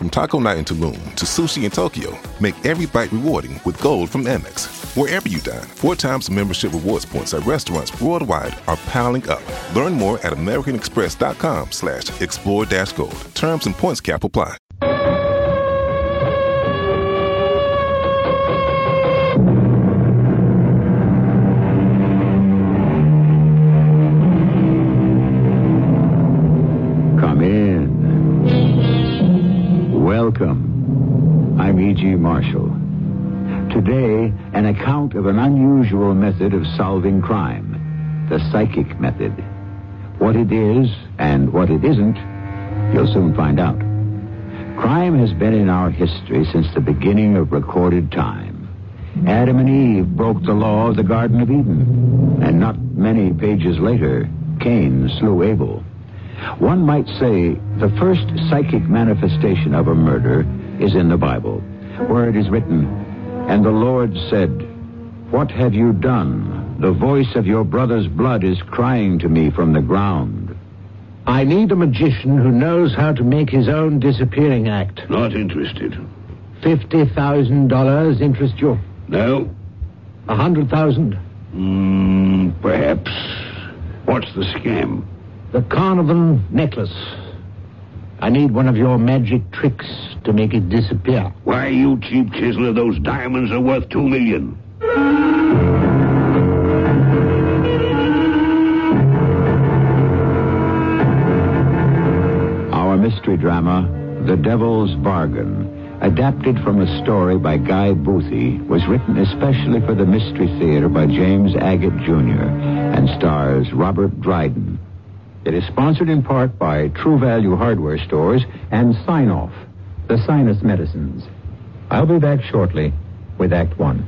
From taco night in Tulum to sushi in Tokyo, make every bite rewarding with Gold from Amex. Wherever you dine, 4 times membership rewards points at restaurants worldwide are piling up. Learn more at americanexpress.com/explore-gold. Terms and points cap apply. Welcome. I'm E.G. Marshall. Today, an account of an unusual method of solving crime, the psychic method. What it is and what it isn't, you'll soon find out. Crime has been in our history since the beginning of recorded time. Adam and Eve broke the law of the Garden of Eden, and not many pages later, Cain slew Abel. One might say the first psychic manifestation of a murder is in the Bible, where it is written, "And the Lord said, 'What have you done? The voice of your brother's blood is crying to me from the ground.'" I need a magician who knows how to make his own disappearing act. Not interested. $50,000 interest you? No. 100,000? Perhaps. What's the scam? The Carnarvon necklace. I need one of your magic tricks to make it disappear. Why, you cheap chiseler, those diamonds are worth $2 million. Our mystery drama, The Devil's Bargain, adapted from a story by Guy Boothie, was written especially for the Mystery Theater by James Agate Jr. and stars Robert Dryden. It is sponsored in part by True Value Hardware Stores and Sign Off, the sinus medicines. I'll be back shortly with Act One.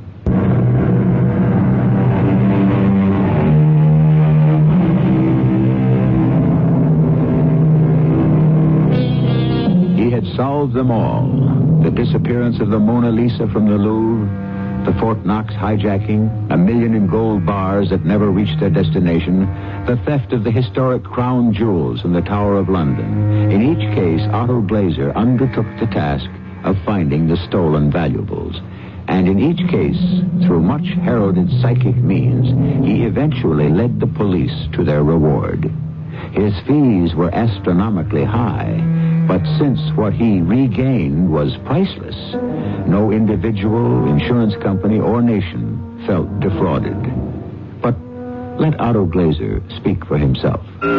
He had solved them all. The disappearance of the Mona Lisa from the Louvre, the Fort Knox hijacking, $1 million in gold bars that never reached their destination, the theft of the historic crown jewels in the Tower of London. In each case, Otto Glaser undertook the task of finding the stolen valuables. And in each case, through much heralded psychic means, he eventually led the police to their reward. His fees were astronomically high, but since what he regained was priceless, no individual, insurance company, or nation felt defrauded. But let Otto Glaser speak for himself.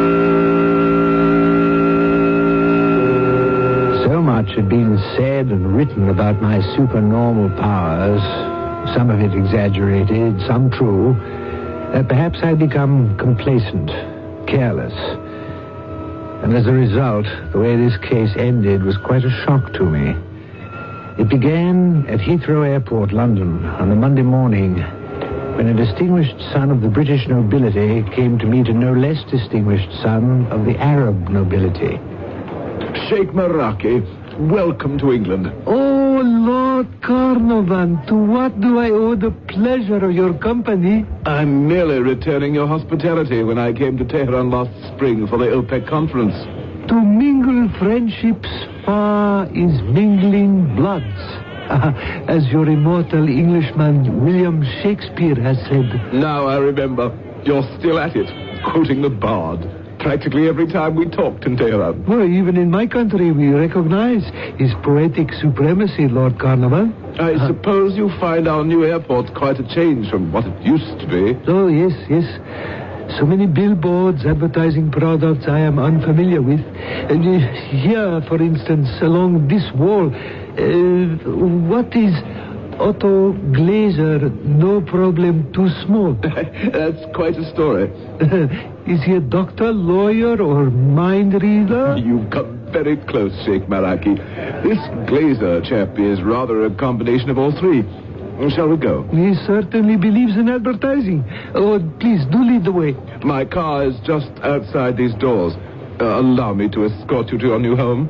So much had been said and written about my supernormal powers, some of it exaggerated, some true, that perhaps I'd become complacent, careless. And as a result, the way this case ended was quite a shock to me. It began at Heathrow Airport, London, on a Monday morning, when a distinguished son of the British nobility came to meet a no less distinguished son of the Arab nobility. Sheikh Maraki, welcome to England. Oh, Lord Carnarvon, to what do I owe the pleasure of your company? I'm merely returning your hospitality when I came to Tehran last spring for the OPEC conference. To mingle friendships far is mingling bloods, as your immortal Englishman William Shakespeare has said. Now I remember. You're still at it, quoting the Bard. Practically every time we talked in Tehran. Well, even in my country, we recognize his poetic supremacy, Lord Carnarvon. I suppose you find our new airport quite a change from what it used to be. Oh, yes. So many billboards advertising products I am unfamiliar with. And here, for instance, along this wall, what is Otto Glaser, no problem, too small? That's quite a story. Is he a doctor, lawyer, or mind reader? You've come very close, Sheikh Maraki. This Glaser chap is rather a combination of all three. Shall we go? He certainly believes in advertising. Oh, please, do lead the way. My car is just outside these doors. Allow me to escort you to your new home.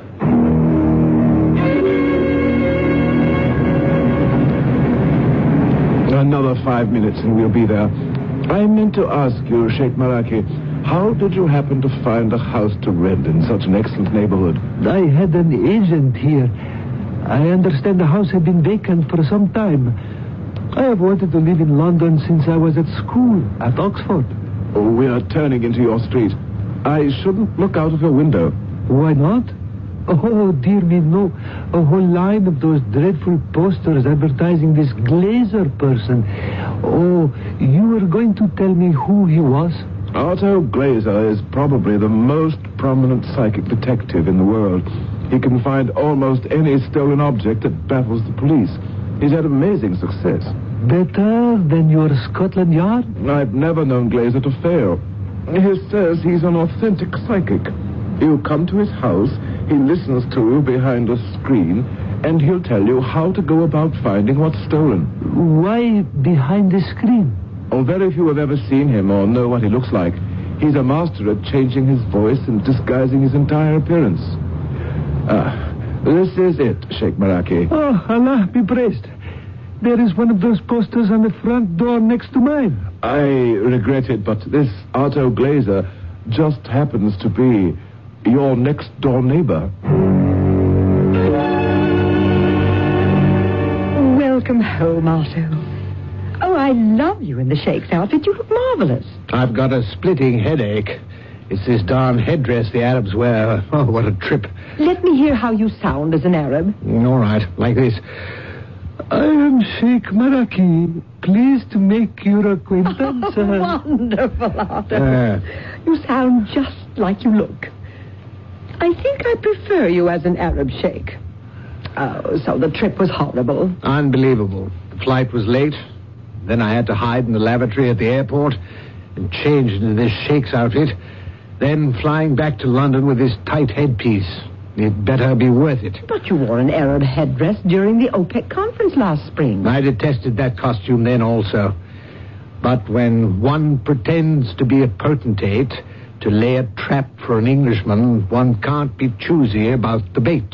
Another 5 minutes and we'll be there. I meant to ask you, Sheikh Maraki, how did you happen to find a house to rent in such an excellent neighborhood? I had an agent here. I understand the house had been vacant for some time. I have wanted to live in London since I was at school at Oxford. Oh, we are turning into your street. I shouldn't look out of your window. Why not? Oh, dear me, no. A whole line of those dreadful posters advertising this Glazer person. Oh, you were going to tell me who he was? Otto Glazer is probably the most prominent psychic detective in the world. He can find almost any stolen object that baffles the police. He's had amazing success. Better than your Scotland Yard? I've never known Glazer to fail. He says he's an authentic psychic. You come to his house, he listens to you behind a screen, and he'll tell you how to go about finding what's stolen. Why behind the screen? Oh, very few have ever seen him or know what he looks like. He's a master at changing his voice and disguising his entire appearance. This is it, Sheikh Maraki. Oh, Allah be praised. There is one of those posters on the front door next to mine. I regret it, but this Otto Glazer just happens to be your next-door neighbor. Welcome home, Otto. Oh, I love you in the Sheikh's outfit. You look marvelous. I've got a splitting headache. It's this darn headdress the Arabs wear. Oh, what a trip. Let me hear how you sound as an Arab. All right, like this. I am Sheikh Maraki. Pleased to make your acquaintance. Wonderful, Otto. You sound just like you look. I think I prefer you as an Arab Sheikh. Oh, so the trip was horrible. Unbelievable. The flight was late. Then I had to hide in the lavatory at the airport and change into this Sheikh's outfit. Then flying back to London with this tight headpiece. It better be worth it. But you wore an Arab headdress during the OPEC conference last spring. I detested that costume then also. But when one pretends to be a potentate, to lay a trap for an Englishman, one can't be choosy about the bait.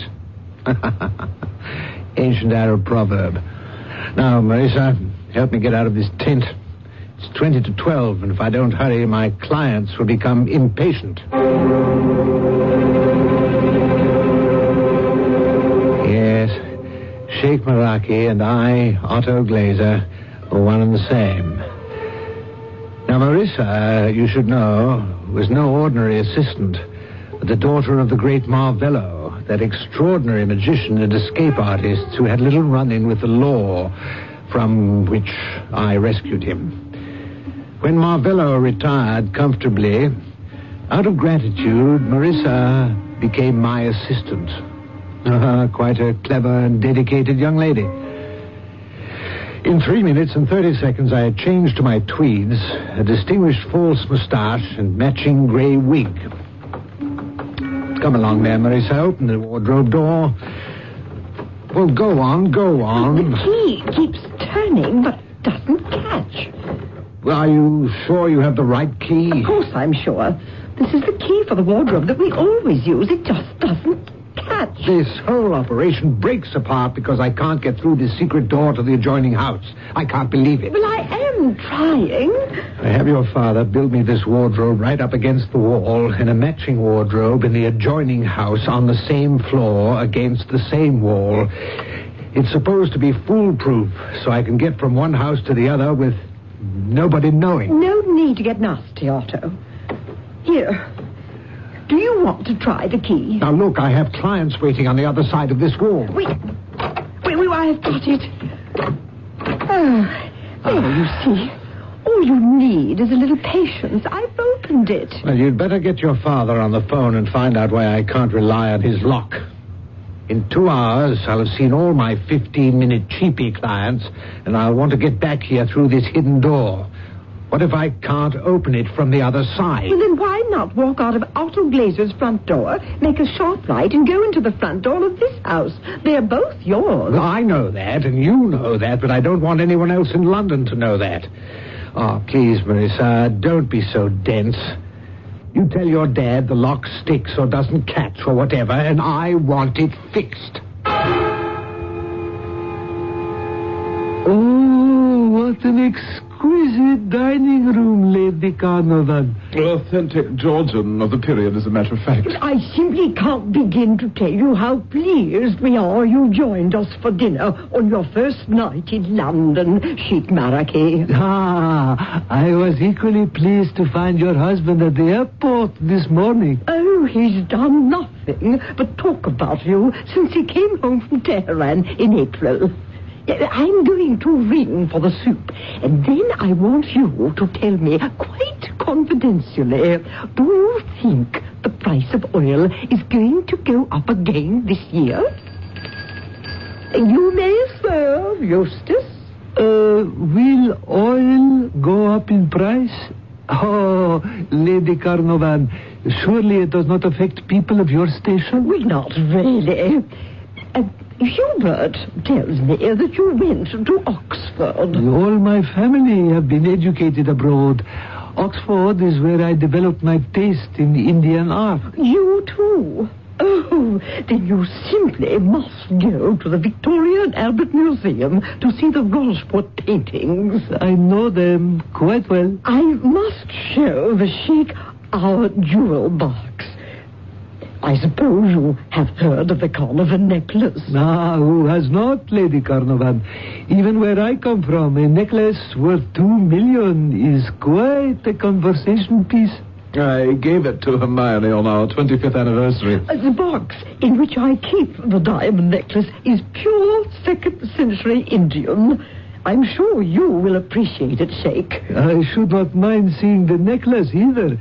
Ancient Arab proverb. Now, Marissa, help me get out of this tent. It's 20 to 12, and if I don't hurry, my clients will become impatient. Yes, Sheikh Maraki and I, Otto Glazer, are one and the same. Now, Marissa, you should know, was no ordinary assistant, but the daughter of the great Marvello, that extraordinary magician and escape artist who had little run-in with the law, from which I rescued him. When Marvello retired comfortably, out of gratitude, Marissa became my assistant. Quite a clever and dedicated young lady. In 3 minutes and 30 seconds, I had changed to my tweeds, a distinguished false moustache, and matching grey wig. Come along there, Marissa. Open the wardrobe door. Well, go on. The key keeps turning, but doesn't catch. Well, are you sure you have the right key? Of course I'm sure. This is the key for the wardrobe that we always use. It just doesn't catch. This whole operation breaks apart because I can't get through this secret door to the adjoining house. I can't believe it. Well, I am trying. I have your father build me this wardrobe right up against the wall and a matching wardrobe in the adjoining house on the same floor against the same wall. It's supposed to be foolproof, so I can get from one house to the other with nobody knowing. No need to get nasty, Otto. Here. Do you want to try the key? Now, look, I have clients waiting on the other side of this wall. Wait, I've got it. Oh, there you see. All you need is a little patience. I've opened it. Well, you'd better get your father on the phone and find out why I can't rely on his lock. In 2 hours, I'll have seen all my 15-minute cheapie clients, and I'll want to get back here through this hidden door. What if I can't open it from the other side? Well, then why not walk out of Otto Glazer's front door, make a sharp right, and go into the front door of this house? They're both yours. Well, I know that, and you know that, but I don't want anyone else in London to know that. Oh, please, Marissa, don't be so dense. You tell your dad the lock sticks or doesn't catch or whatever, and I want it fixed. Oh, what an exquisite exquisite dining room, Lady Carnarvon. Authentic Georgian of the period, as a matter of fact. I simply can't begin to tell you how pleased we are you joined us for dinner on your first night in London, Sheikh Maraki. Ah, I was equally pleased to find your husband at the airport this morning. Oh, he's done nothing but talk about you since he came home from Tehran in April. I'm going to ring for the soup, and then I want you to tell me quite confidentially, do you think the price of oil is going to go up again this year? You may serve, Eustace. Will oil go up in price? Oh, Lady Carnarvon, surely it does not affect people of your station? Well, not really. Hubert tells me that you went to Oxford. All my family have been educated abroad. Oxford is where I developed my taste in Indian art. You too? Oh, then you simply must go to the Victoria and Albert Museum to see the Rajput paintings. I know them quite well. I must show the Sheikh our jewel box. I suppose you have heard of the Carnarvon necklace. Ah, who has not, Lady Carnarvon? Even where I come from, a necklace worth $2 million is quite a conversation piece. I gave it to Hermione on our 25th anniversary. The box in which I keep the diamond necklace is pure 2nd century Indian. I'm sure you will appreciate it, Sheikh. I should not mind seeing the necklace either.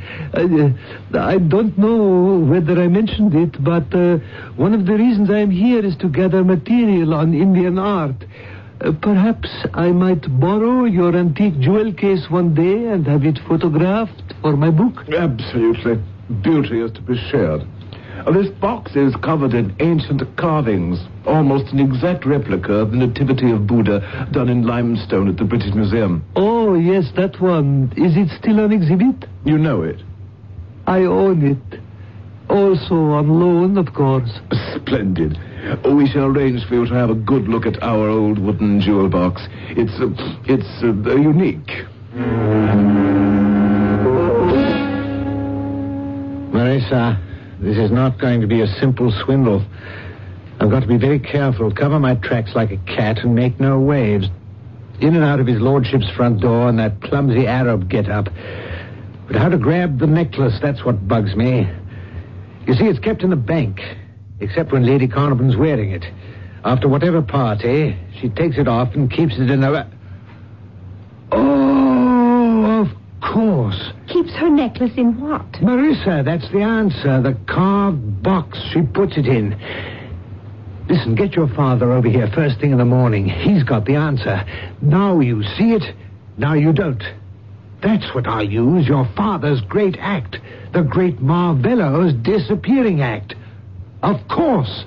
I don't know whether I mentioned it, but one of the reasons I'm here is to gather material on Indian art. Perhaps I might borrow your antique jewel case one day and have it photographed for my book. Absolutely. Beauty is to be shared. This box is covered in ancient carvings, almost an exact replica of the Nativity of Buddha done in limestone at the British Museum. Oh, yes, that one. Is it still on exhibit? You know it. I own it. Also on loan, of course. Splendid. We shall arrange for you to have a good look at our old wooden jewel box. It's unique. Marisa, this is not going to be a simple swindle. I've got to be very careful, cover my tracks like a cat, and make no waves. In and out of his lordship's front door in that clumsy Arab get-up. But how to grab the necklace, that's what bugs me. You see, it's kept in the bank, except when Lady Carnarvon's wearing it. After whatever party, she takes it off and keeps it in her... Oh, of course. Keeps her necklace in what? Marisa, that's the answer. The carved box she puts it in. Listen, get your father over here first thing in the morning. He's got the answer. Now you see it, now you don't. That's what I use, your father's great act. The great Marvello's disappearing act. Of course.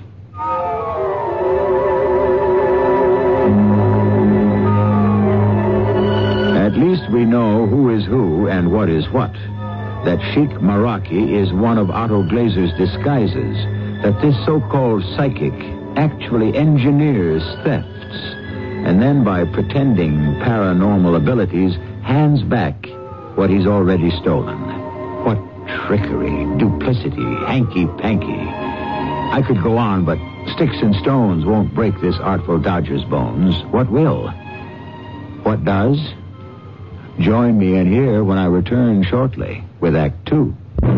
At least we know who is who and what is what. That Sheikh Maraki is one of Otto Glazer's disguises. That this so-called psychic actually engineers thefts. And then by pretending paranormal abilities, hands back what he's already stolen. What trickery, duplicity, hanky-panky. I could go on, but sticks and stones won't break this artful dodger's bones. What will? What does? Join me in here when I return shortly with Act 2.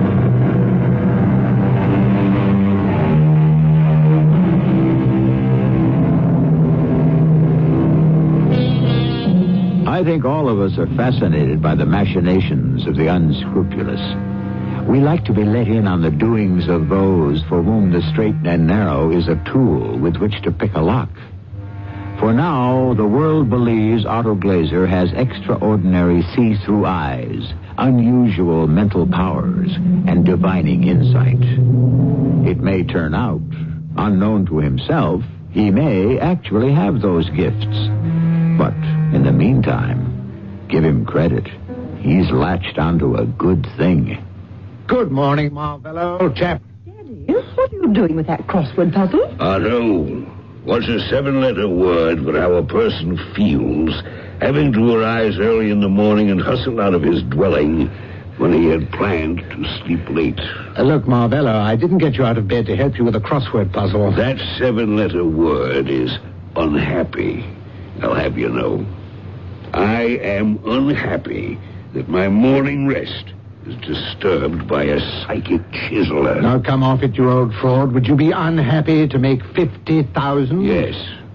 I think all of us are fascinated by the machinations of the unscrupulous. We like to be let in on the doings of those for whom the straight and narrow is a tool with which to pick a lock. For now, the world believes Otto Glazer has extraordinary see-through eyes, unusual mental powers, and divining insight. It may turn out, unknown to himself, he may actually have those gifts. But in the meantime, give him credit. He's latched onto a good thing. Good morning, Marvello, chap. Daddy, what are you doing with that crossword puzzle? Otto, what's a 7-letter word for how a person feels having to arise early in the morning and hustle out of his dwelling when he had planned to sleep late. Look, Marvello, I didn't get you out of bed to help you with a crossword puzzle. That 7-letter word is unhappy, I'll have you know. I am unhappy that my morning rest is disturbed by a psychic chiseler. Now, come off it, you old fraud. Would you be unhappy to make 50,000? Yes.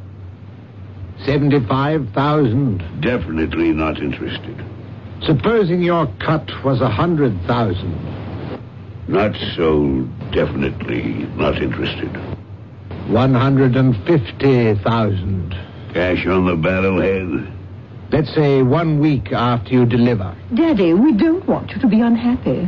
75,000? Definitely not interested. Supposing your cut was 100,000? Not so definitely not interested. 150,000. Cash on the barrelhead? Let's say 1 week after you deliver. Daddy, we don't want you to be unhappy.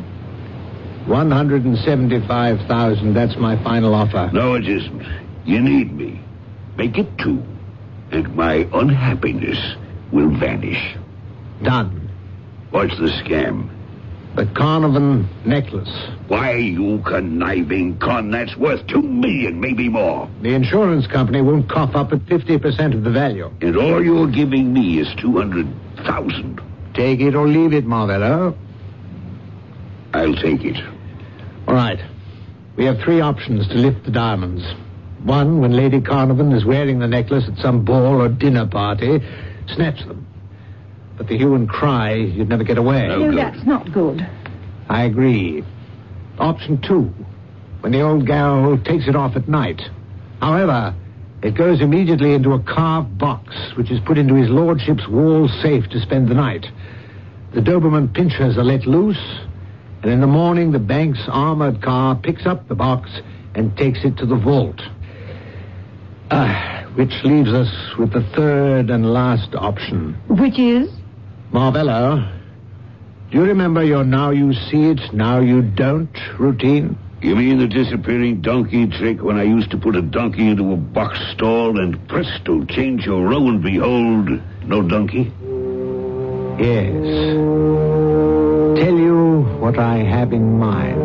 175,000, that's my final offer. No, it isn't. You need me. Make it 2, and my unhappiness will vanish. Done. What's the scam? The Carnarvon necklace. Why, you conniving con, that's worth $2 million, maybe more. The insurance company won't cough up at 50% of the value. And all you're giving me is $200,000. Take it or leave it, Marvello. I'll take it. All right. We have 3 options to lift the diamonds. 1, when Lady Carnarvon is wearing the necklace at some ball or dinner party, snatch them. But the hue and cry, you'd never get away. No, that's not good. I agree. Option 2, when the old gal takes it off at night. However, it goes immediately into a carved box, which is put into his lordship's wall safe to spend the night. The Doberman pinchers are let loose, and in the morning the bank's armored car picks up the box and takes it to the vault. Which leaves us with the 3rd and last option. Which is? Marvello, do you remember your now you see it, now you don't routine? You mean the disappearing donkey trick when I used to put a donkey into a box stall and presto, change your row and behold, no donkey? Yes. Tell you what I have in mind.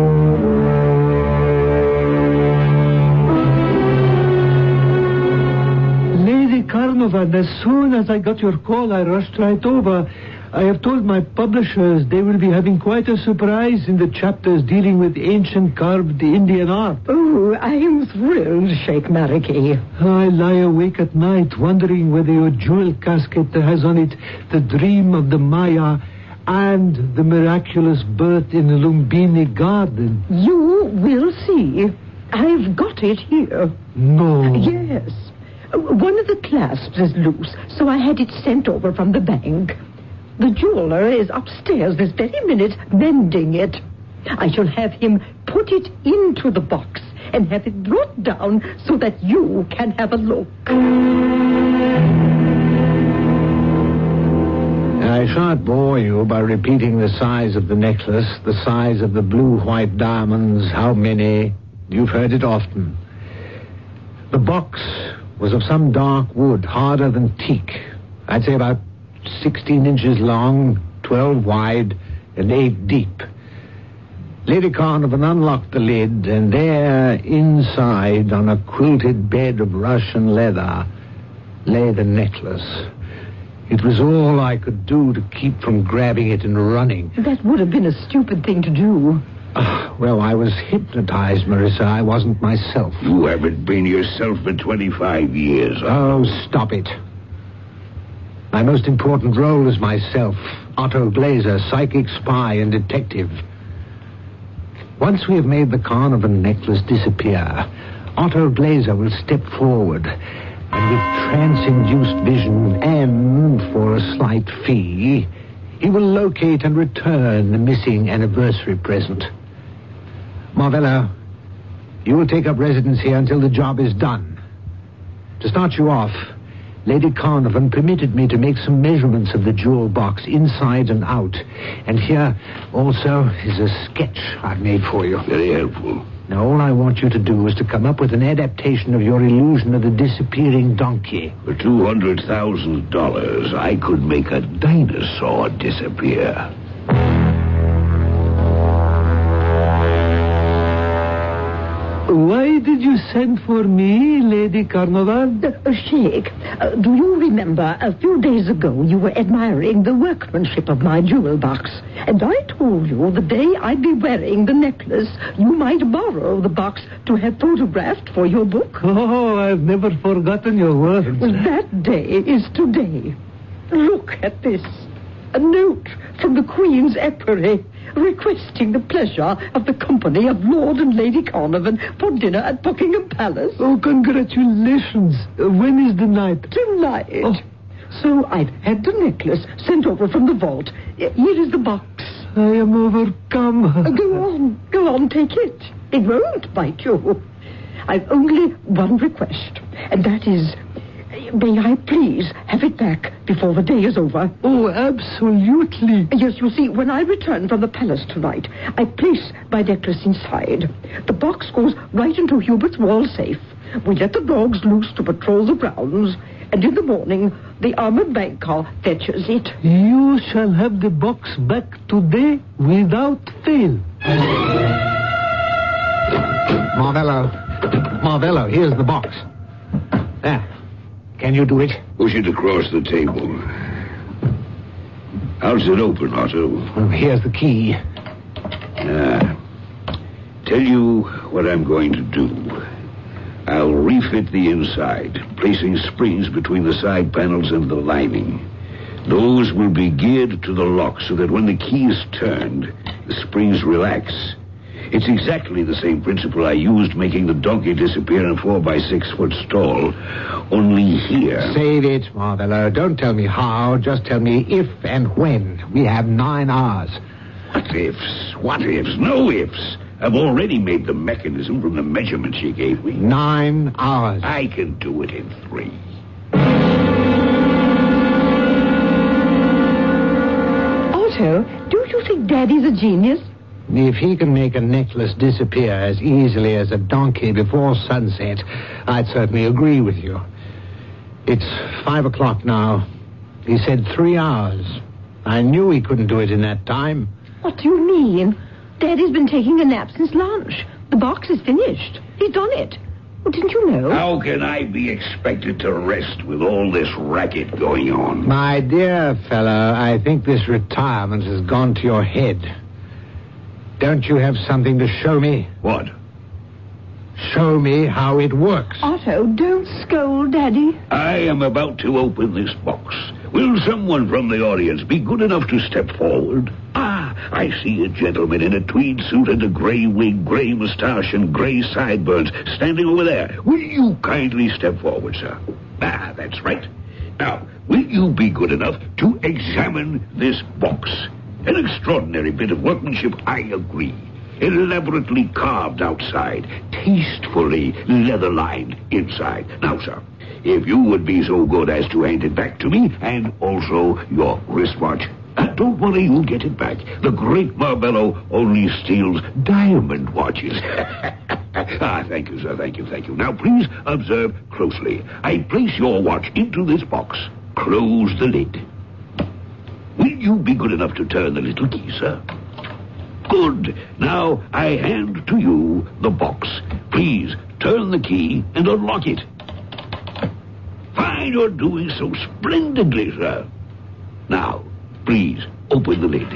Carnarvon, as soon as I got your call, I rushed right over. I have told my publishers they will be having quite a surprise in the chapters dealing with ancient carved Indian art. Oh, I am thrilled, Sheikh Mariki. I lie awake at night wondering whether your jewel casket has on it the dream of the Maya and the miraculous birth in the Lumbini garden. You will see. I've got it here. No. Yes. One of the clasps is loose, so I had it sent over from the bank. The jeweler is upstairs this very minute mending it. I shall have him put it into the box and have it brought down so that you can have a look. I shan't bore you by repeating the size of the necklace, the size of the blue-white diamonds, how many. You've heard it often. The box was of some dark wood, harder than teak. I'd say about 16 inches long, 12 wide, and 8 deep. Lady Carnarvon unlocked the lid, and there, inside, on a quilted bed of Russian leather, lay the necklace. It was all I could do to keep from grabbing it and running. That would have been a stupid thing to do. Well, I was hypnotized, Marissa. I wasn't myself. You haven't been yourself for 25 years. Oh, stop it. My most important role is myself, Otto Glaser, psychic spy and detective. Once we have made the Carnarvon necklace disappear, Otto Glaser will step forward, and with trance-induced vision and for a slight fee, he will locate and return the missing anniversary present. Marvello, you will take up residence here until the job is done. To start you off, Lady Carnarvon permitted me to make some measurements of the jewel box inside and out. And here also is a sketch I've made for you. Very helpful. Now, all I want you to do is to come up with an adaptation of your illusion of the disappearing donkey. For $200,000, I could make a dinosaur disappear. Why did you send for me, Lady Carnival? Sheikh, do you remember a few days ago you were admiring the workmanship of my jewel box? And I told you the day I'd be wearing the necklace, you might borrow the box to have photographed for your book. Oh, I've never forgotten your words. Well, that day is today. Look at this. A note from the Queen's equerry requesting the pleasure of the company of Lord and Lady Carnarvon for dinner at Buckingham Palace. Oh, congratulations. When is the night? Tonight. Oh. So I've had the necklace sent over from the vault. Here is the box. I am overcome. Go on, take it. It won't bite you. I've only one request, and that is, may I please have it back before the day is over? Oh, absolutely. Yes, you see, when I return from the palace tonight, I place my necklace inside. The box goes right into Hubert's wall safe. We let the dogs loose to patrol the grounds, and in the morning, the armored bank car fetches it. You shall have the box back today without fail. Marvello, here's the box. There. Can you do it? Push it across the table. How's it open, Otto? Well, here's the key. Tell you what I'm going to do. I'll refit the inside, placing springs between the side panels and the lining. Those will be geared to the lock so that when the key is turned, the springs relax. It's exactly the same principle I used making the donkey disappear in a 4-by-6-foot stall. Only here... Save it, Marvello. Don't tell me how. Just tell me if and when. We have 9 hours. What ifs? What ifs? No ifs. I've already made the mechanism from the measurements you gave me. 9 hours. I can do it in 3. Otto, do you think Daddy's a genius? If he can make a necklace disappear as easily as a donkey before sunset, I'd certainly agree with you. It's 5 o'clock now. He said 3 hours. I knew he couldn't do it in that time. What do you mean? Daddy's been taking a nap since lunch. The box is finished. He's done it. Well, didn't you know? How can I be expected to rest with all this racket going on? My dear fellow, I think this retirement has gone to your head. Don't you have something to show me? What? Show me how it works. Otto, don't scold Daddy. I am about to open this box. Will someone from the audience be good enough to step forward? I see a gentleman in a tweed suit and a gray wig, gray mustache, and gray sideburns standing over there. Will you kindly step forward, sir? That's right. Now, will you be good enough to examine this box? An extraordinary bit of workmanship, I agree. Elaborately carved outside, tastefully leather-lined inside. Now, sir, if you would be so good as to hand it back to me, and also your wristwatch. Don't worry, you'll get it back. The great Marbello only steals diamond watches. Thank you, sir, thank you. Now, please observe closely. I place your watch into this box. Close the lid. Will you be good enough to turn the little key, sir? Good. Now, I hand to you the box. Please, turn the key and unlock it. Fine, you're doing so splendidly, sir. Now, please, open the lid.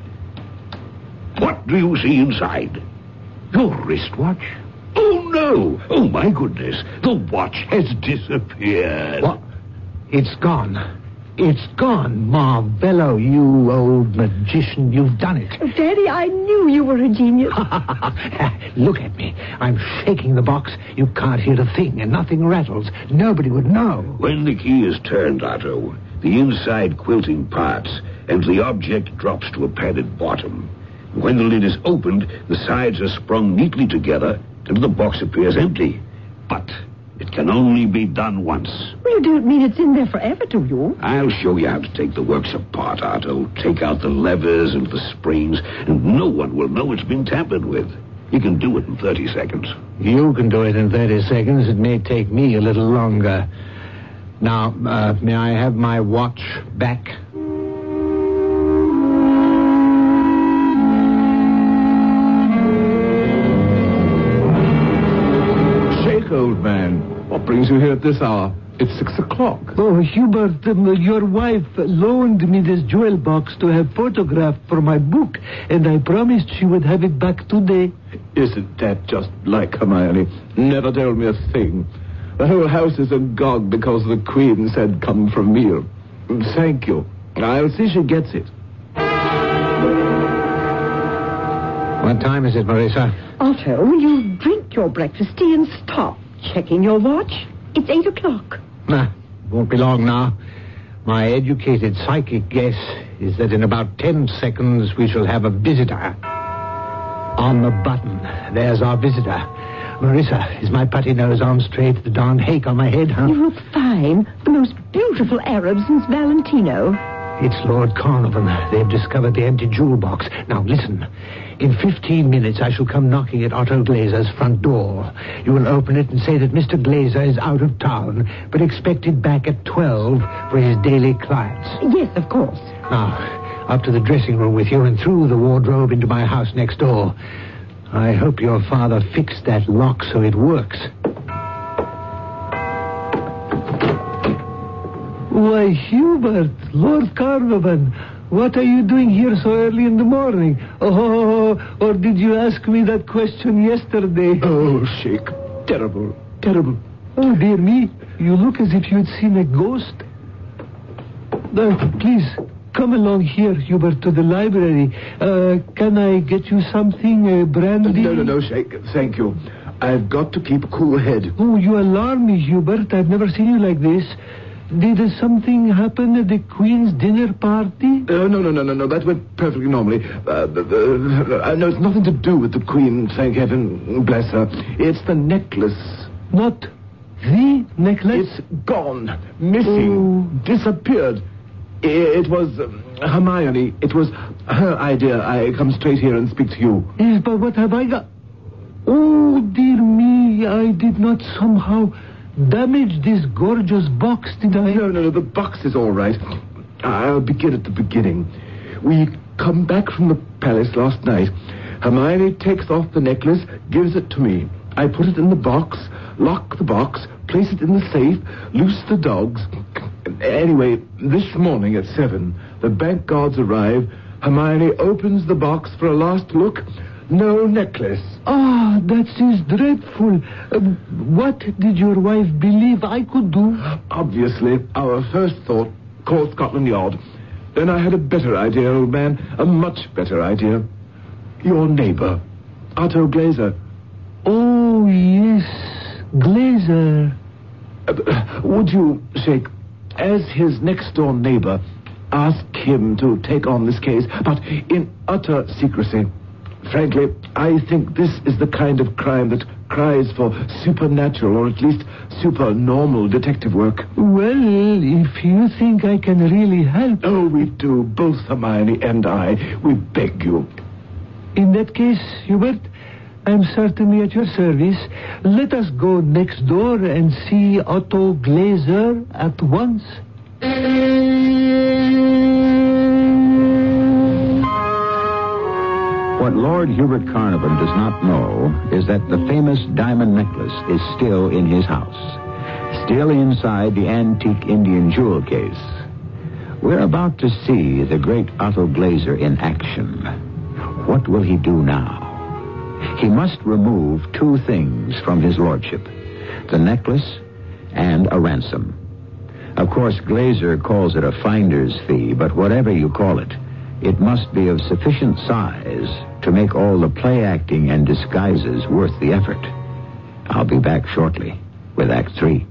What do you see inside? Your wristwatch? Oh, no. Oh, my goodness. The watch has disappeared. What? It's gone. It's gone, Marvello, you old magician. You've done it. Daddy, I knew you were a genius. Look at me. I'm shaking the box. You can't hear a thing, and nothing rattles. Nobody would know. When the key is turned, Otto, the inside quilting parts, and the object drops to a padded bottom. When the lid is opened, the sides are sprung neatly together, and the box appears empty. But it can only be done once. Well, you don't mean it's in there forever, do you? I'll show you how to take the works apart, Otto. Take out the levers and the springs, and no one will know it's been tampered with. You can do it in 30 seconds. You can do it in 30 seconds. It may take me a little longer. Now, may I have my watch back? old man. What brings you here at this hour? It's 6 o'clock. Oh, Hubert, your wife loaned me this jewel box to have photographed for my book, and I promised she would have it back today. Isn't that just like Hermione? Never told me a thing. The whole house is agog because the Queen said come for a meal. Thank you. I'll see she gets it. What time is it, Marissa? Otto, will you drink your breakfast tea and stop checking your watch? It's 8 o'clock. Nah, won't be long now. My educated psychic guess is that in about 10 seconds we shall have a visitor. On the button, there's our visitor. Marissa, is my putty nose on straight, the darn hake on my head, huh? You look fine. The most beautiful Arab since Valentino. It's Lord Carnarvon. They've discovered the empty jewel box. Now, listen. In 15 minutes, I shall come knocking at Otto Glazer's front door. You will open it and say that Mr. Glazer is out of town, but expected back at 12 for his daily clients. Yes, of course. Now, up to the dressing room with you and through the wardrobe into my house next door. I hope your father fixed that lock so it works. Why, Hubert, Lord Carnarvon, what are you doing here so early in the morning? Oh, or did you ask me that question yesterday? Oh, Sheik. Terrible. Terrible. Oh, dear me. You look as if you had seen a ghost. Please, come along here, Hubert, to the library. Can I get you something, brandy? No, Sheik. Thank you. I've got to keep a cool head. Oh, you alarm me, Hubert. I've never seen you like this. Did something happen at the Queen's dinner party? No. That went perfectly normally. No, it's nothing to do with the Queen, thank heaven, bless her. It's the necklace. Not the necklace? It's gone. Missing. Disappeared. It was Hermione. It was her idea. I come straight here and speak to you. Yes, but what have I got? Oh, dear me, I did not somehow damage this gorgeous box, did I? No, the box is all right. I'll begin at the beginning. We come back from the palace last night. Hermione takes off the necklace, gives it to me. I put it in the box, lock the box, place it in the safe, loose the dogs. Anyway, this morning at 7, the bank guards arrive. Hermione opens the box for a last look. No necklace. Ah, that is dreadful. What did your wife believe I could do? Obviously, our first thought, call Scotland Yard. Then I had a better idea, old man. A much better idea. Your neighbor, Otto Glazer. Oh, yes, Glazer. Would you, Sheik, as his next-door neighbor, ask him to take on this case, but in utter secrecy? Frankly, I think this is the kind of crime that cries for supernatural or at least supernormal detective work. Well, if you think I can really help... Oh, we do, both Hermione and I. We beg you. In that case, Hubert, I'm certainly at your service. Let us go next door and see Otto Glazer at once. What Lord Hubert Carnarvon does not know is that the famous diamond necklace is still in his house, still inside the antique Indian jewel case. We're about to see the great Otto Glazer in action. What will he do now? He must remove two things from his lordship, the necklace and a ransom. Of course, Glazer calls it a finder's fee, but whatever you call it, it must be of sufficient size to make all the play acting and disguises worth the effort. I'll be back shortly with Act 3.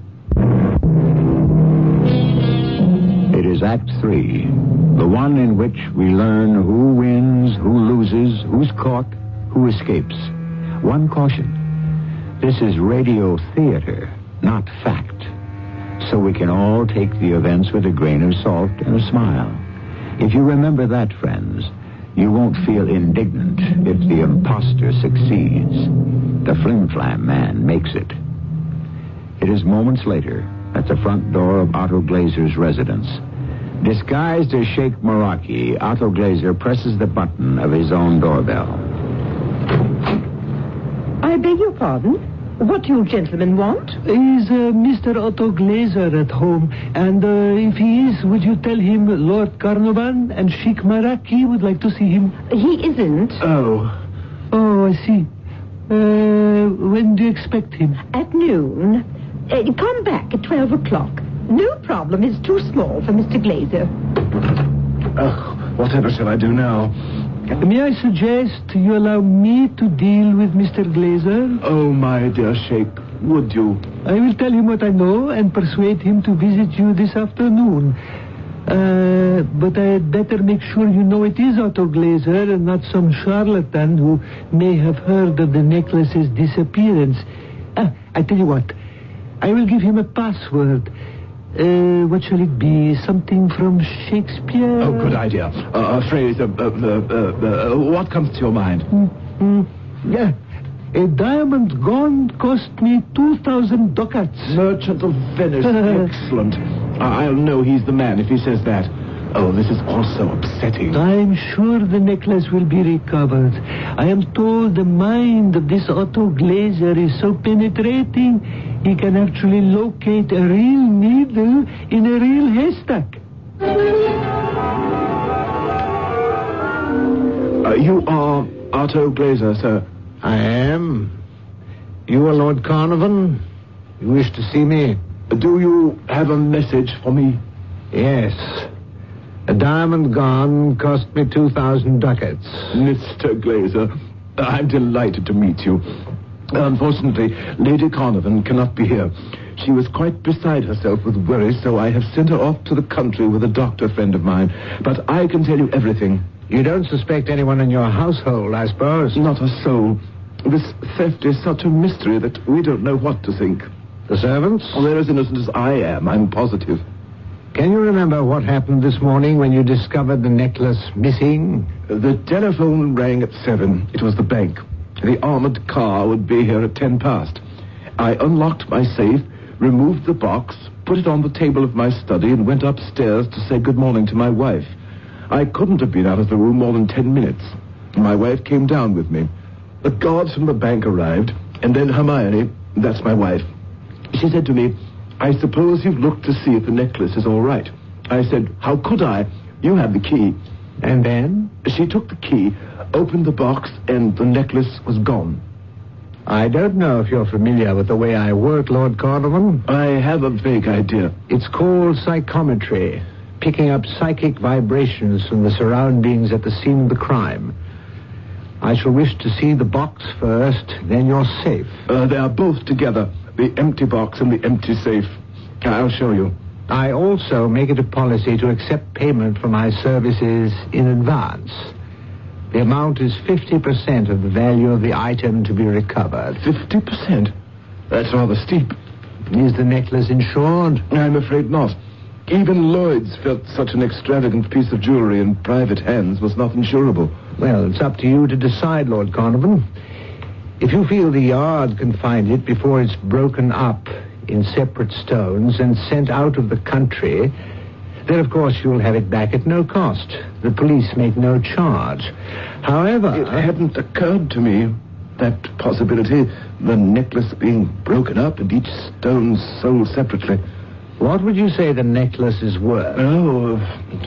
It is Act 3, the one in which we learn who wins, who loses, who's caught, who escapes. One caution. This is radio theater, not fact. So we can all take the events with a grain of salt and a smile. If you remember that, friends, you won't feel indignant if the imposter succeeds. The flim-flam man makes it. It is moments later at the front door of Otto Glazer's residence. Disguised as Sheikh Meraki, Otto Glazer presses the button of his own doorbell. I beg your pardon? What do you gentlemen want? Is Mr. Otto Glaser at home? And if he is, would you tell him Lord Carnarvon and Sheikh Maraki would like to see him? He isn't. Oh, I see. When do you expect him? At noon. Come back at 12 o'clock. No problem. It's too small for Mr. Glaser. whatever shall I do now? May I suggest you allow me to deal with Mr. Glaser? Oh, my dear Sheikh, would you? I will tell him what I know and persuade him to visit you this afternoon. But I had better make sure you know it is Otto Glaser and not some charlatan who may have heard of the necklace's disappearance. I tell you what. I will give him a password. What shall it be? Something from Shakespeare? Oh, good idea. A phrase, what comes to your mind? Yeah. A diamond gone cost me 2,000 ducats. Merchant of Venice. Excellent. I'll know he's the man if he says that. Oh, this is also upsetting. I'm sure the necklace will be recovered. I am told the mind of this Otto Glaser is so penetrating, he can actually locate a real needle in a real haystack. You are Otto Glaser, sir. I am. You are Lord Carnarvon? You wish to see me? Do you have a message for me? Yes. A diamond gone cost me 2,000 ducats. Mr. Glaser, I'm delighted to meet you. Unfortunately, Lady Carnarvon cannot be here. She was quite beside herself with worry, so I have sent her off to the country with a doctor friend of mine. But I can tell you everything. You don't suspect anyone in your household, I suppose? Not a soul. This theft is such a mystery that we don't know what to think. The servants? Well, they're as innocent as I am, I'm positive. Can you remember what happened this morning when you discovered the necklace missing? The telephone rang at 7. It was the bank. The armored car would be here at 10 past. I unlocked my safe, removed the box, put it on the table of my study, and went upstairs to say good morning to my wife. I couldn't have been out of the room more than 10 minutes. My wife came down with me. The guards from the bank arrived, and then Hermione, that's my wife, she said to me, I suppose you've looked to see if the necklace is all right. I said, how could I? You have the key. And then? She took the key, opened the box, and the necklace was gone. I don't know if you're familiar with the way I work, Lord Carnarvon. I have a vague idea. It's called psychometry, picking up psychic vibrations from the surroundings at the scene of the crime. I shall wish to see the box first, then your safe. They are both together, the empty box and the empty safe. I'll show you. I also make it a policy to accept payment for my services in advance. The amount is 50% of the value of the item to be recovered. 50%? That's rather steep. Is the necklace insured? I'm afraid not. Even Lloyd's felt such an extravagant piece of jewelry in private hands was not insurable. Well, it's up to you to decide, Lord Carnarvon. If you feel the yard can find it before it's broken up in separate stones and sent out of the country, then, of course, you'll have it back at no cost. The police make no charge. However... It hadn't occurred to me, that possibility, the necklace being broken up and each stone sold separately. What would you say the necklace is worth? Oh,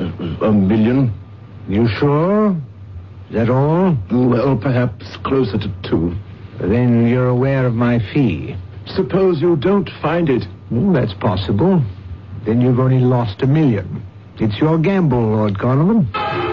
$1 million. You sure? Is that all? Well, perhaps closer to 2. Then you're aware of my fee. Suppose you don't find it. That's possible. Then you've only lost $1 million. It's your gamble, Lord Carnarvon.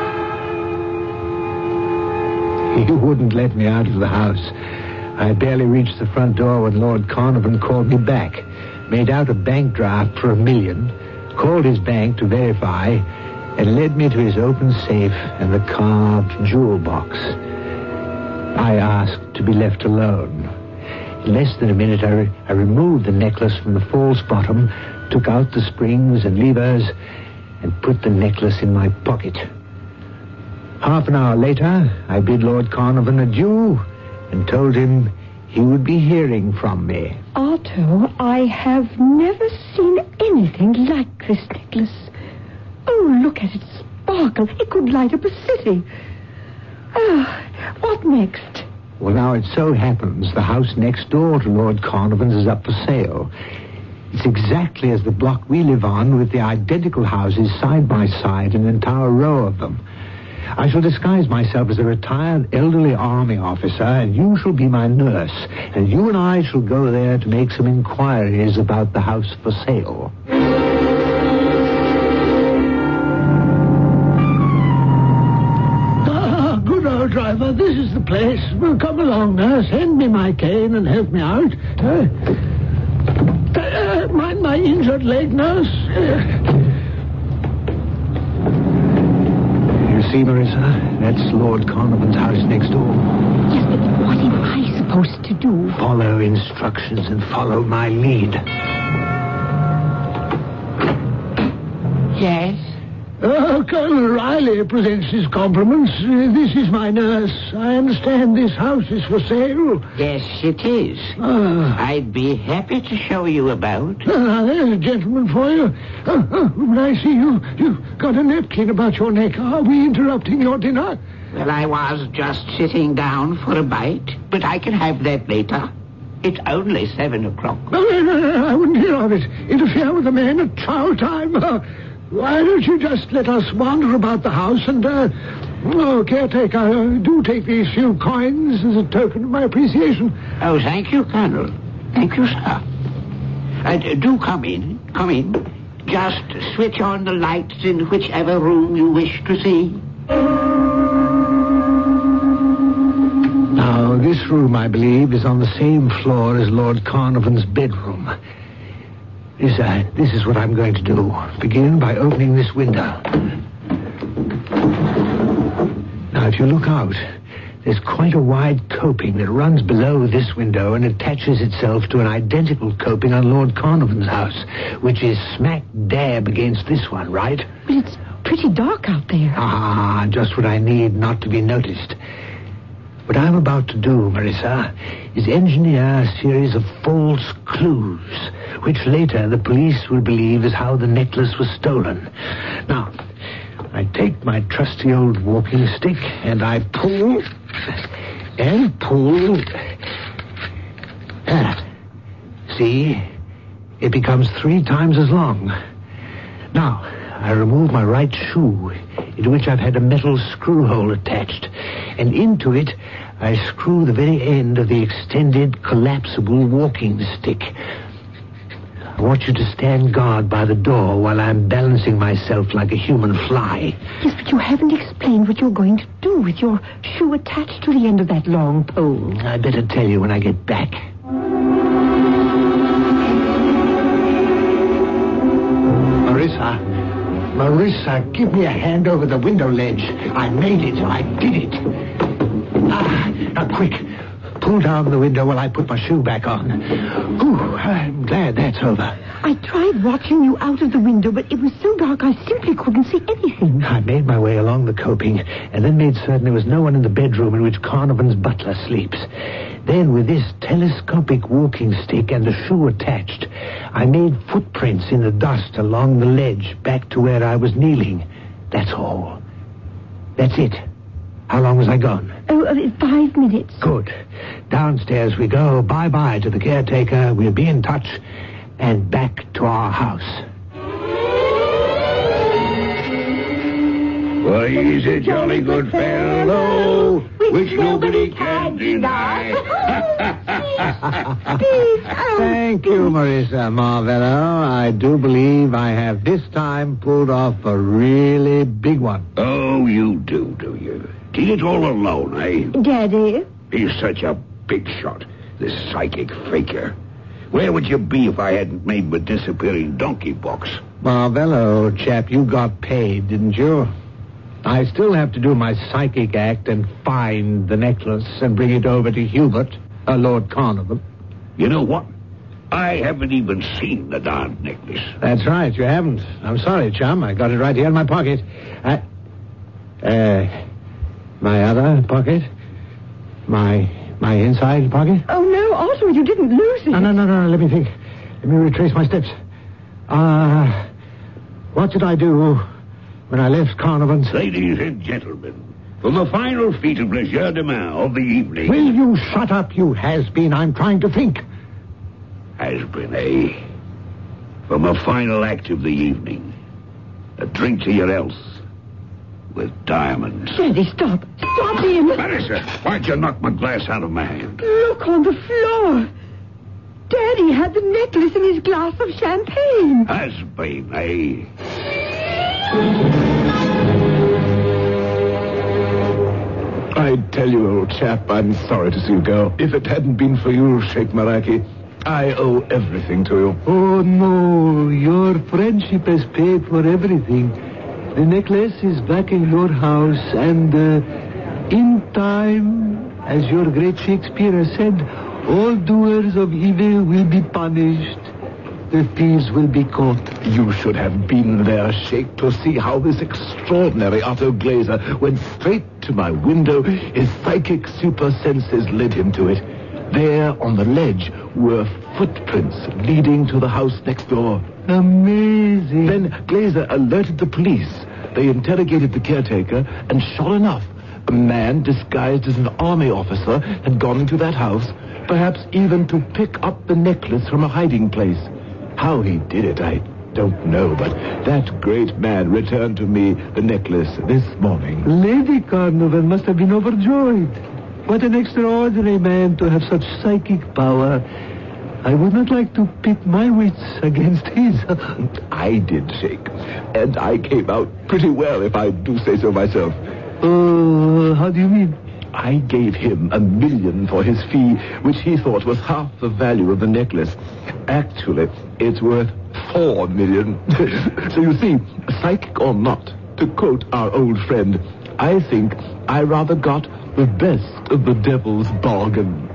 You wouldn't let me out of the house. I barely reached the front door when Lord Carnarvon called me back, made out a bank draft for $1 million, called his bank to verify, and led me to his open safe and the carved jewel box. I asked to be left alone. In less than a minute, I removed the necklace from the false bottom, took out the springs and levers, and put the necklace in my pocket. Half an hour later, I bid Lord Carnarvon adieu and told him he would be hearing from me. Otto, I have never seen anything like this necklace. Oh, look at it sparkle. It could light up a city. What next? Well, now it so happens the house next door to Lord Carnarvon's is up for sale. It's exactly as the block we live on, with the identical houses side by side, an entire row of them. I shall disguise myself as a retired elderly army officer, and you shall be my nurse, and you and I shall go there to make some inquiries about the house for sale. Good old driver, this is the place. Well, come along, nurse. Hand me my cane and help me out. Mind my injured leg, nurse. You see, Marissa, that's Lord Carnarvon's house next door. Yes, but what am I supposed to do? Follow instructions and follow my lead. Yes? Colonel Riley presents his compliments. This is my nurse. I understand this house is for sale. Yes, it is. I'd be happy to show you about. There's a gentleman for you. When I see you've got a napkin about your neck. Are we interrupting your dinner? Well, I was just sitting down for a bite, but I can have that later. It's only 7 o'clock. No, I wouldn't hear of it. Interfere with a man at chow time. Why don't you just let us wander about the house and, caretaker, do take these few coins as a token of my appreciation. Oh, thank you, Colonel. Thank you, sir. Do come in. Come in. Just switch on the lights in whichever room you wish to see. Now, this room, I believe, is on the same floor as Lord Carnarvon's bedroom. This is what I'm going to do. Begin by opening this window. Now, if you look out, there's quite a wide coping that runs below this window and attaches itself to an identical coping on Lord Carnarvon's house, which is smack dab against this one, right? But it's pretty dark out there. Just what I need not to be noticed. What I'm about to do, Marissa, is engineer a series of false clues, which later the police will believe is how the necklace was stolen. Now, I take my trusty old walking stick, and I pull, and pull. See? It becomes 3 times as long. Now, I remove my right shoe, into which I've had a metal screw hole attached, and into it I screw the very end of the extended, collapsible walking stick. I want you to stand guard by the door while I'm balancing myself like a human fly. Yes, but you haven't explained what you're going to do with your shoe attached to the end of that long pole. I'd better tell you when I get back. Marissa, give me a hand over the window ledge. I made it. I did it. Now, quick. Pull down the window while I put my shoe back on. Ooh, I'm glad that's over. I tried watching you out of the window, but it was so dark I simply couldn't see anything. I made my way along the coping and then made certain there was no one in the bedroom in which Carnarvon's butler sleeps. Then, with this telescopic walking stick and the shoe attached, I made footprints in the dust along the ledge back to where I was kneeling. That's all. That's it. How long was I gone? 5 minutes. Good. Downstairs we go. Bye-bye to the caretaker. We'll be in touch. And back to our house. Why, he's a jolly good fellow, which nobody can deny. Thank you, Marissa Marvello. I do believe I have this time pulled off a really big one. Oh, you do you? Did it all alone, eh? Daddy? He's such a big shot, this psychic faker. Where would you be if I hadn't made my disappearing donkey box? Marvello, chap, you got paid, didn't you? I still have to do my psychic act and find the necklace and bring it over to Hubert, Lord Carnarvon. You know what? I haven't even seen the darn necklace. That's right, you haven't. I'm sorry, chum. I got it right here in my pocket. My other pocket? My inside pocket? Oh, no, Otto, you didn't lose it. No, let me think. Let me retrace my steps. What did I do when I left Carnarvon's? Ladies and gentlemen, From the final feat of legerdemain of the evening. Will you shut up, you has-been? I'm trying to think. Has-been, eh? From the final act of the evening. A drink to your health. With diamonds. Daddy, stop. Stop him. Marissa, why'd you knock my glass out of my hand? Look on the floor. Daddy had the necklace in his glass of champagne. Has-been, eh? I tell you, old chap, I'm sorry to see you go. If it hadn't been for you, Sheikh Maraki, I owe everything to you. Oh, no. Your friendship has paid for everything. The necklace is back in your house, and in time, as your great Shakespeare has said, all doers of evil will be punished. The thieves will be caught. You should have been there, Sheikh, to see how this extraordinary Otto Glaser went straight to my window. His psychic super senses led him to it. There on the ledge were footprints leading to the house next door. Amazing. Then Glaser alerted the police. They interrogated the caretaker, and sure enough, a man disguised as an army officer had gone into that house, perhaps even to pick up the necklace from a hiding place. How he did it, I don't know, but that great man returned to me the necklace this morning. Lady Carnovan must have been overjoyed. What an extraordinary man to have such psychic power. I would not like to pit my wits against his. I did, Sheikh. And I came out pretty well, if I do say so myself. How do you mean? I gave him $1 million for his fee, which he thought was half the value of the necklace. Actually, it's worth $4 million. So you see, psychic or not, to quote our old friend, I think I rather got the best of the devil's bargain.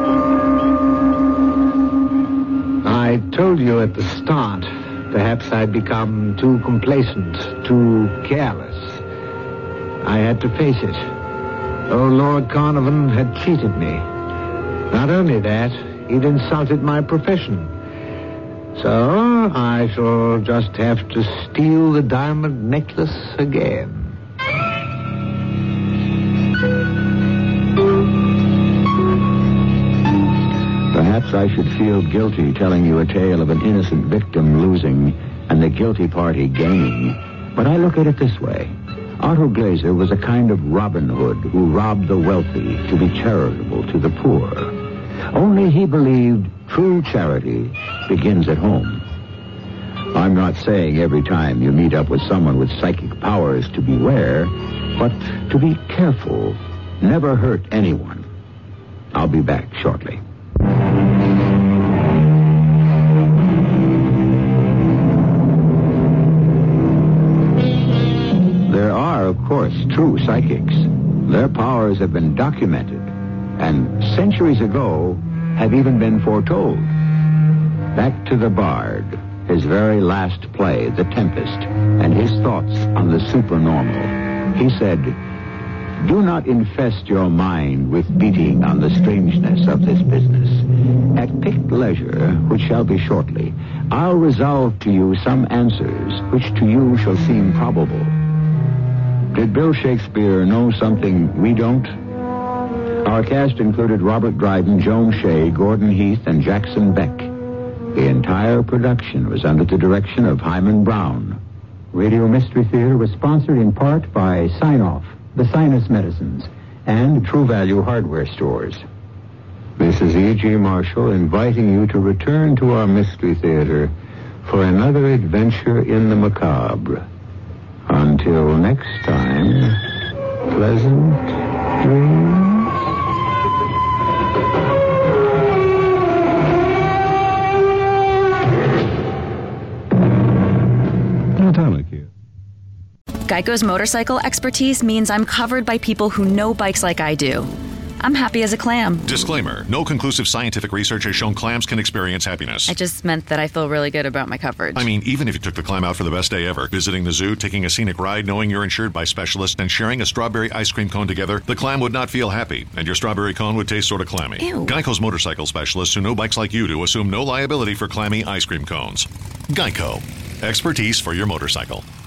I told you at the start, perhaps I'd become too complacent, too careless. I had to face it. Oh, Lord Carnovan had cheated me. Not only that, he'd insulted my profession. So I shall just have to steal the diamond necklace again. Perhaps I should feel guilty telling you a tale of an innocent victim losing and the guilty party gaining. But I look at it this way. Otto Glaser was a kind of Robin Hood who robbed the wealthy to be charitable to the poor. Only he believed true charity begins at home. I'm not saying every time you meet up with someone with psychic powers to beware, but to be careful, never hurt anyone. I'll be back shortly. There are, of course, true psychics. Their powers have been documented, and centuries ago have even been foretold. Back to the Bard, his very last play, The Tempest, and his thoughts on the supernormal. He said, "Do not infest your mind with beating on the strangeness of this business. At picked leisure, which shall be shortly, I'll resolve to you some answers which to you shall seem probable." Did Bill Shakespeare know something we don't? Our cast included Robert Dryden, Joan Shea, Gordon Heath, and Jackson Beck. The entire production was under the direction of Hyman Brown. Radio Mystery Theater was sponsored in part by Sign-Off, the Sinus Medicines, and True Value Hardware Stores. This is E.G. Marshall inviting you to return to our Mystery Theater for another adventure in the macabre. Until next time, pleasant dreams. Geico's motorcycle expertise means I'm covered by people who know bikes like I do. I'm happy as a clam. Disclaimer. No conclusive scientific research has shown clams can experience happiness. I just meant that I feel really good about my coverage. I mean, even if you took the clam out for the best day ever, visiting the zoo, taking a scenic ride, knowing you're insured by specialists, and sharing a strawberry ice cream cone together, the clam would not feel happy, and your strawberry cone would taste sort of clammy. Ew. Geico's motorcycle specialists who know bikes like you do assume no liability for clammy ice cream cones. Geico. Expertise for your motorcycle.